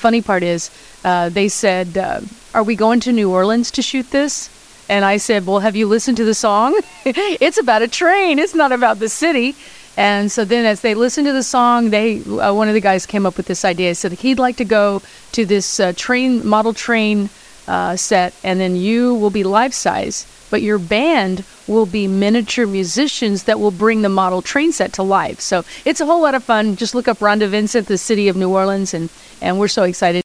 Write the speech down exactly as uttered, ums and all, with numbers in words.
funny part is, uh, they said, uh, are we going to New Orleans to shoot this? And I said, well, have you listened to the song? It's about a train. It's not about the city. And so then as they listened to the song, they uh, one of the guys came up with this idea. He said he'd like to go to this uh, train, model train uh, set, and then you will be life-size, but your band will be miniature musicians that will bring the model train set to life. So it's a whole lot of fun. Just look up Rhonda Vincent, the city of New Orleans, and, and we're so excited.